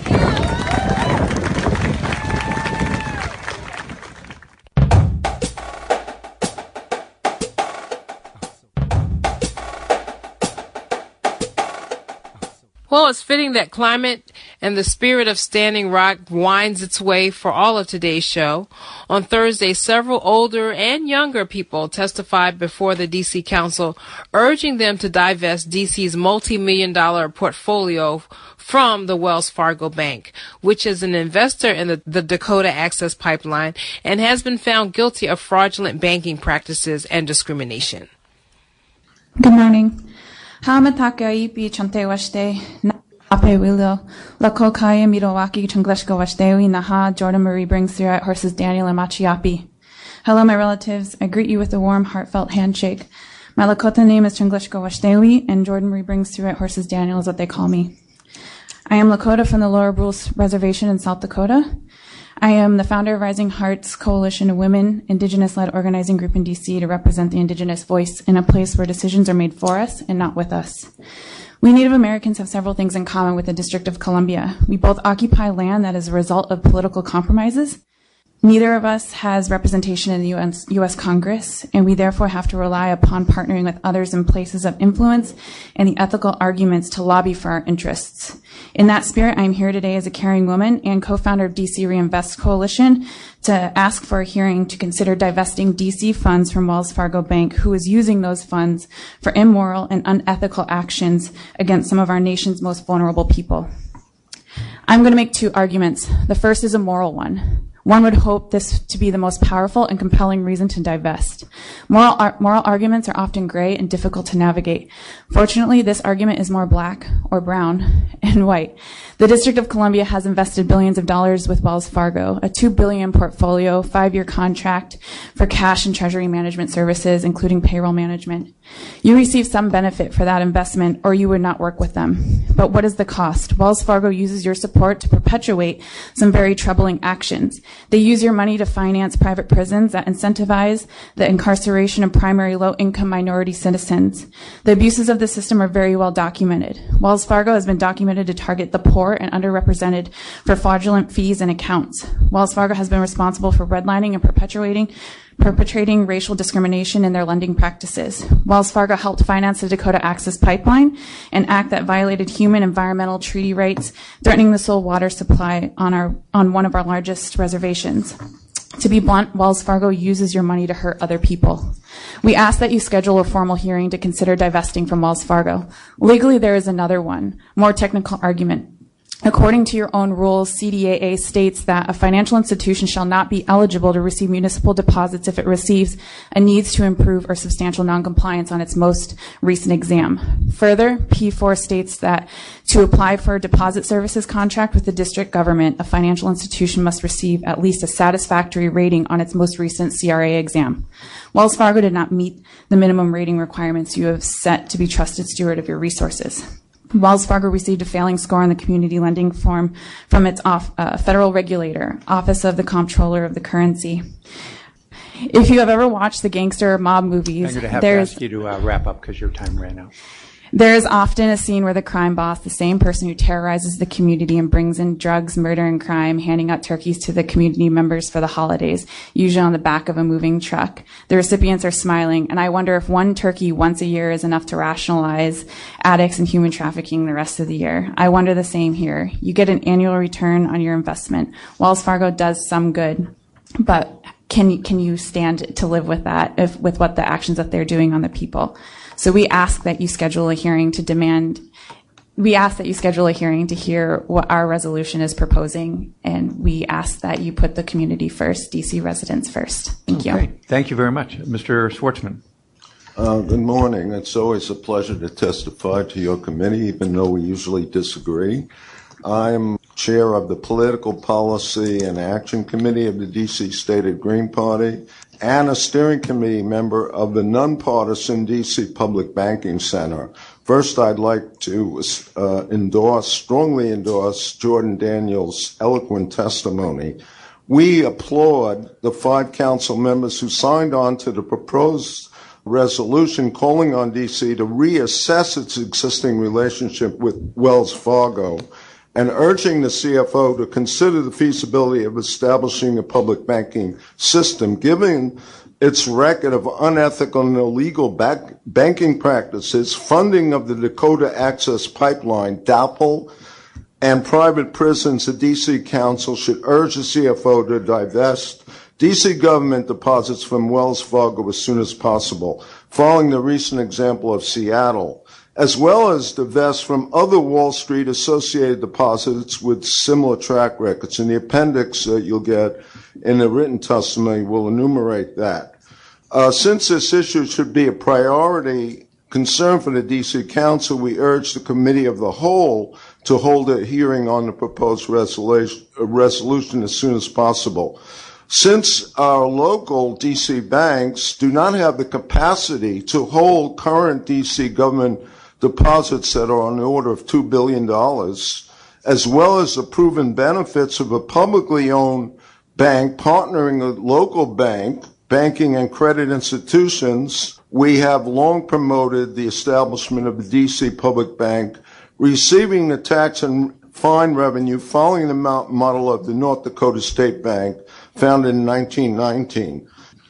Speaker 4: Well, it's fitting that climate and the spirit of Standing Rock winds its way for all of today's show. On Thursday, several older and younger people testified before the D.C. Council, urging them to divest D.C.'s multi-million-dollar portfolio from the Wells Fargo Bank, which is an investor in the Dakota Access Pipeline and has been found guilty of fraudulent banking practices and discrimination.
Speaker 8: Good morning. Hamataka chante washte ape willow la kokaya mirowaki changleshko washdewi naha Jordan Marie brings through at horses Daniel and Machiapi. Hello, my relatives. I greet you with a warm, heartfelt handshake. My Lakota name is Changleshko Washdewi, and Jordan Marie brings through at horses Daniel is what they call me. I am Lakota from the Lower Bruce Reservation in South Dakota. I am the founder of Rising Hearts Coalition of Women, Indigenous-led organizing group in D.C. to represent the Indigenous voice in a place where decisions are made for us and not with us. We Native Americans have several things in common with the District of Columbia. We both occupy land that is a result of political compromises, Neither of us has representation in the U.S. Congress, and we therefore have to rely upon partnering with others in places of influence and the ethical arguments to lobby for our interests. In that spirit, I'm here today as a caring woman and co-founder of DC Reinvest Coalition to ask for a hearing to consider divesting DC funds from Wells Fargo Bank, who is using those funds for immoral and unethical actions against some of our nation's most vulnerable people. I'm going to make two arguments. The first is a moral one. One would hope this to be the most powerful and compelling reason to divest. Moral arguments are often gray and difficult to navigate. Fortunately, this argument is more black or brown and white. The District of Columbia has invested billions of dollars with Wells Fargo, a $2 billion portfolio, 5-year contract for cash and treasury management services, including payroll management. You receive some benefit for that investment, or you would not work with them. But what is the cost? Wells Fargo uses your support to perpetuate some very troubling actions. They use your money to finance private prisons that incentivize the incarceration of primary low-income minority citizens. The abuses of the system are very well documented. Wells Fargo has been documented to target the poor and underrepresented for fraudulent fees and accounts. Wells Fargo has been responsible for redlining and perpetrating racial discrimination in their lending practices. Wells Fargo helped finance the Dakota Access Pipeline, an act that violated human environmental treaty rights, threatening the sole water supply on one of our largest reservations. To be blunt, Wells Fargo uses your money to hurt other people. We ask that you schedule a formal hearing to consider divesting from Wells Fargo. Legally, there is another one, more technical argument. According to your own rules, CDAA states that a financial institution shall not be eligible to receive municipal deposits if it receives a needs to improve or substantial noncompliance on its most recent exam. Further, P4 states that to apply for a deposit services contract with the district government, a financial institution must receive at least a satisfactory rating on its most recent CRA exam. Wells Fargo did not meet the minimum rating requirements you have set to be trusted steward of your resources. Wells Fargo received a failing score on the community lending form from its federal regulator, Office of the Comptroller of the Currency. If you have ever watched the gangster mob movies,
Speaker 10: I'm going to have to ask you to wrap up because your time ran out.
Speaker 8: There is often a scene where the crime boss, the same person who terrorizes the community and brings in drugs, murder, and crime, handing out turkeys to the community members for the holidays, usually on the back of a moving truck. The recipients are smiling, and I wonder if one turkey once a year is enough to rationalize addicts and human trafficking the rest of the year. I wonder the same here. You get an annual return on your investment. Wells Fargo does some good, but can you stand to live with that, with what the actions that they're doing on the people? So we ask that you schedule a hearing to hear what our resolution is proposing, and we ask that you put the community first, DC residents first. Thank you.
Speaker 10: Thank you very much. Mr. Schwartzman.
Speaker 11: Good morning. It's always a pleasure to testify to your committee, even though we usually disagree. I'm chair of the Political Policy and Action Committee of the D.C. State Green Party and a steering committee member of the nonpartisan D.C. Public Banking Center. First, I'd like to strongly endorse Jordan Daniels' eloquent testimony. We applaud the 5 council members who signed on to the proposed resolution calling on D.C. to reassess its existing relationship with Wells Fargo and urging the CFO to consider the feasibility of establishing a public banking system, given its record of unethical and illegal banking practices, funding of the Dakota Access Pipeline, DAPL, and private prisons. The D.C. Council should urge the CFO to divest D.C. government deposits from Wells Fargo as soon as possible, following the recent example of Seattle, as well as divest from other Wall Street associated deposits with similar track records. In the appendix you'll get in the written testimony, we'll enumerate that. Since this issue should be a priority concern for the D.C. Council, we urge the Committee of the Whole to hold a hearing on the proposed resolution as soon as possible. Since our local D.C. banks do not have the capacity to hold current D.C. government deposits that are on the order of $2 billion, as well as the proven benefits of a publicly owned bank partnering with local banking and credit institutions, we have long promoted the establishment of the D.C. Public Bank, receiving the tax and fine revenue following the model of the North Dakota State Bank, founded in 1919.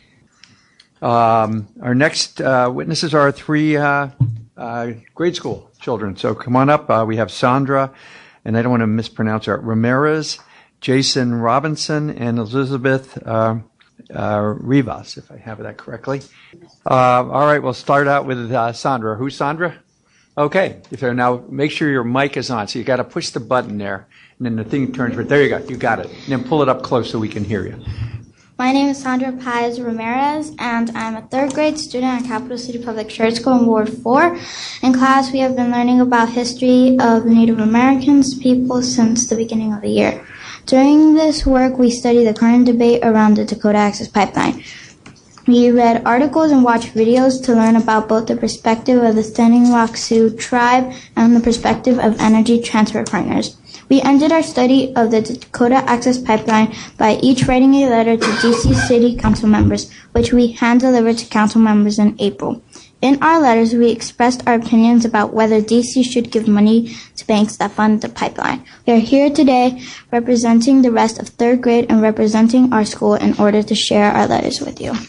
Speaker 10: Our next witnesses are three grade school children. So come on up. We have Sandra, and I don't want to mispronounce her, Ramirez, Jason Robinson, and Elizabeth Rivas, if I have that correctly. All right, we'll start out with Sandra. Who's Sandra? Okay, so now make sure your mic is on. So you got to push the button there, and then the thing turns. There you go. You got it. And then pull it up close so we can hear you.
Speaker 12: My name is Sandra Paez Ramirez, and I'm a third grade student at Capital City Public Charter School in Ward 4. In class, we have been learning about history of Native Americans people since the beginning of the year. During this work, we studied the current debate around the Dakota Access Pipeline. We read articles and watched videos to learn about both the perspective of the Standing Rock Sioux tribe and the perspective of Energy Transfer Partners. We ended our study of the Dakota Access Pipeline by each writing a letter to D.C. City Council members, which we hand-delivered to council members in April. In our letters, we expressed our opinions about whether D.C. should give money to banks that fund the pipeline. We are here today representing the rest of third grade and representing our school in order to share our letters with you.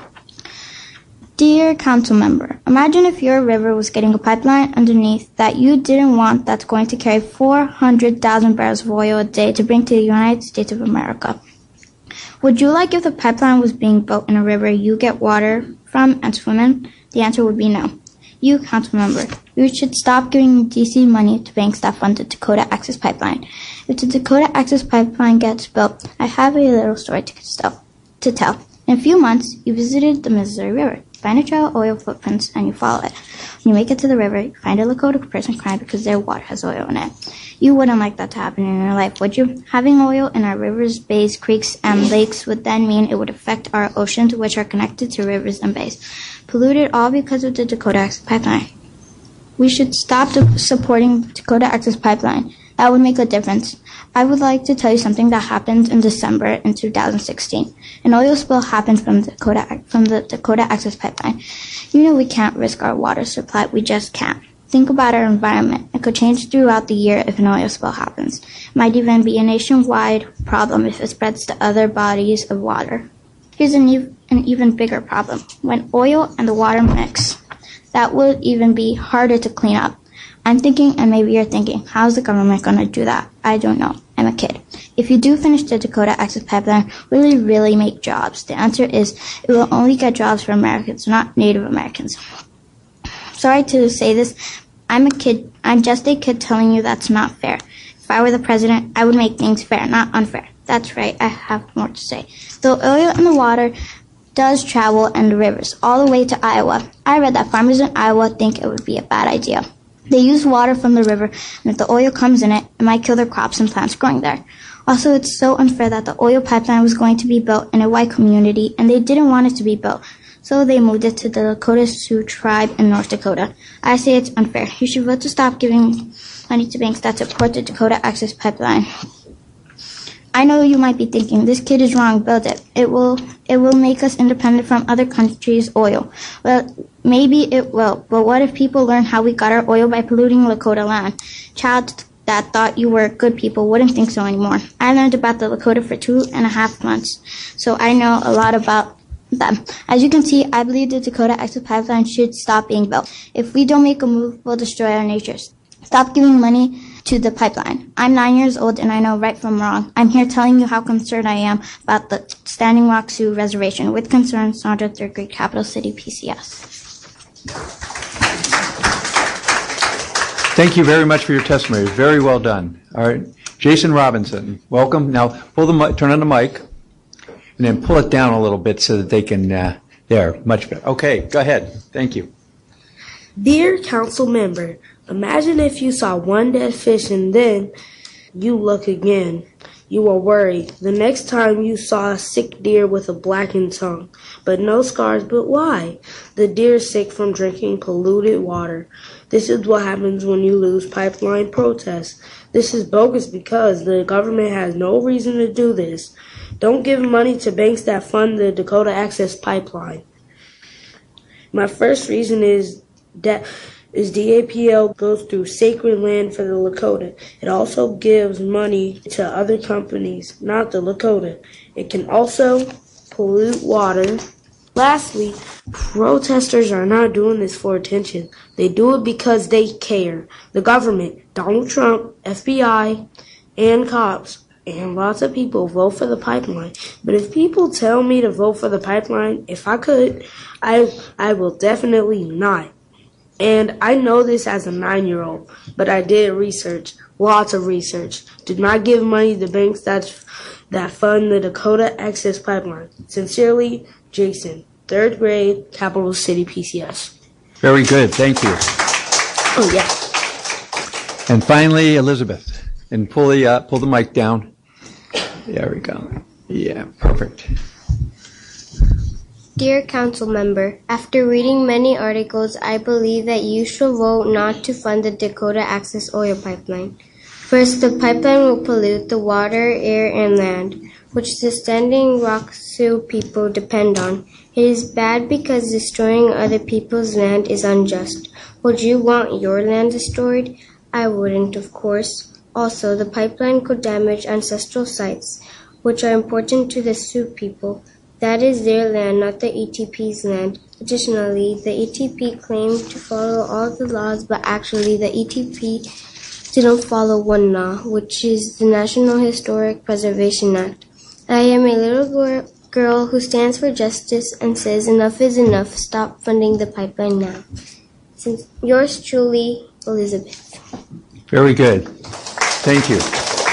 Speaker 12: Dear council member, imagine if your river was getting a pipeline underneath that you didn't want that's going to carry 400,000 barrels of oil a day to bring to the United States of America. Would you like if the pipeline was being built in a river you get water from and swim in? The answer would be no. You, council member, you should stop giving D.C. money to banks that fund the Dakota Access Pipeline. If the Dakota Access Pipeline gets built, I have a little story to tell. In a few months, you visited the Missouri River. Find a trail of oil footprints and you follow it. When you make it to the river, you find a Lakota person crying because their water has oil in it. You wouldn't like that to happen in your life, would you? Having oil in our rivers, bays, creeks, and lakes would then mean it would affect our oceans, which are connected to rivers and bays. Polluted all because of the Dakota Access Pipeline. We should stop supporting Dakota Access Pipeline. That would make a difference. I would like to tell you something that happened in December in 2016. An oil spill happened from the Dakota Access Pipeline. You know we can't risk our water supply. We just can't. Think about our environment. It could change throughout the year if an oil spill happens. It might even be a nationwide problem if it spreads to other bodies of water. Here's an even bigger problem. When oil and the water mix, that will even be harder to clean up. I'm thinking, and maybe you're thinking, how's the government going to do that? I don't know. I'm a kid. If you do finish the Dakota Access Pipeline, will it really make jobs? The answer is it will only get jobs for Americans, not Native Americans. Sorry to say this. I'm a kid. I'm just a kid telling you that's not fair. If I were the president, I would make things fair, not unfair. That's right. I have more to say. The oil in the water does travel in the rivers all the way to Iowa. I read that farmers in Iowa think it would be a bad idea. They use water from the river, and if the oil comes in it, it might kill their crops and plants growing there. Also, it's so unfair that the oil pipeline was going to be built in a white community, and they didn't want it to be built, so they moved it to the Lakota Sioux tribe in North Dakota. I say it's unfair. You should vote to stop giving money to banks that support the Dakota Access Pipeline. I know you might be thinking, this kid is wrong, build it. It will make us independent from other countries' oil. Well, maybe it will, but what if people learn how we got our oil by polluting Lakota land? Child that thought you were good people wouldn't think so anymore. I learned about the Lakota for 2.5 months, so I know a lot about them. As you can see, I believe the Dakota Access Pipeline should stop being built. If we don't make a move, we'll destroy our nature. Stop giving money to the pipeline. I'm 9 years old and I know right from wrong. I'm here telling you how concerned I am about the Standing Rock Sioux Reservation. With concern, Sandra, 3rd grade, Capital City, PCS.
Speaker 10: Thank you very much for your testimony. Very well done. All right, Jason Robinson, welcome. Now turn on the mic, and then pull it down a little bit so that they can. There, much better. Okay, go ahead. Thank you.
Speaker 13: Dear council member, imagine if you saw one dead fish and then you look again. You are worried. The next time you saw a sick deer with a blackened tongue, but no scars, but why? The deer is sick from drinking polluted water. This is what happens when you lose pipeline protests. This is bogus because the government has no reason to do this. Don't give money to banks that fund the Dakota Access Pipeline. My first reason is that is DAPL goes through sacred land for the Lakota. It also gives money to other companies, not the Lakota. It can also pollute water. Lastly, protesters are not doing this for attention. They do it because they care. The government, Donald Trump, FBI, and cops, and lots of people vote for the pipeline. But if people tell me to vote for the pipeline, if I could, I will definitely not. And I know this as a 9-year-old, but I did research, lots of research. Did not give money to banks that fund the Dakota Access Pipeline. Sincerely, Jason, 3rd grade, Capital City PCS.
Speaker 10: Very good. Thank you.
Speaker 13: Oh, yeah.
Speaker 10: And finally, Elizabeth. And pull the mic down. There we go. Yeah, perfect.
Speaker 14: Dear Council Member, after reading many articles, I believe that you should vote not to fund the Dakota Access Oil Pipeline. First, the pipeline will pollute the water, air, and land, which the Standing Rock Sioux people depend on. It is bad because destroying other people's land is unjust. Would you want your land destroyed? I wouldn't, of course. Also, the pipeline could damage ancestral sites, which are important to the Sioux people. That is their land, not the ETP's land. Additionally, the ETP claimed to follow all the laws, but actually the ETP didn't follow one law, which is the National Historic Preservation Act. I am a little girl who stands for justice and says enough is enough. Stop funding the pipeline now. Since yours truly, Elizabeth.
Speaker 10: Very good. Thank you.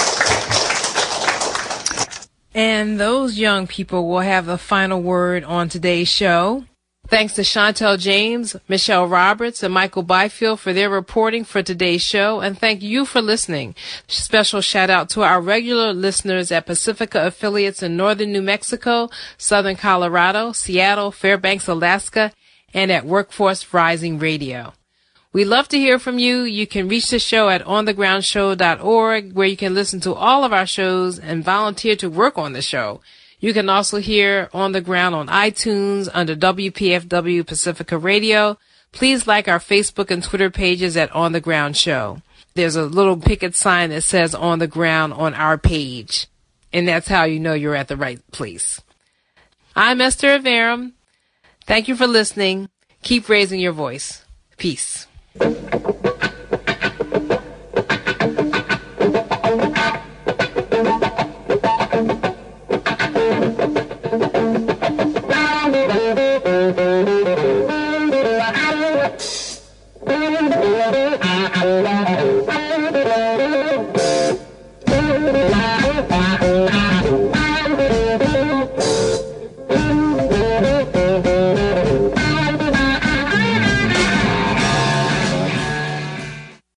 Speaker 4: And those young people will have the final word on today's show. Thanks to Chantel James, Michelle Roberts, and Michael Byfield for their reporting for today's show. And thank you for listening. Special shout out to our regular listeners at Pacifica affiliates in northern New Mexico, southern Colorado, Seattle, Fairbanks, Alaska, and at Workforce Rising Radio. We love to hear from you. You can reach the show at onthegroundshow.org, where you can listen to all of our shows and volunteer to work on the show. You can also hear On the Ground on iTunes under WPFW Pacifica Radio. Please like our Facebook and Twitter pages at On the Ground Show. There's a little picket sign that says On the Ground on our page, and that's how you know you're at the right place. I'm Esther Averum. Thank you for listening. Keep raising your voice. Peace.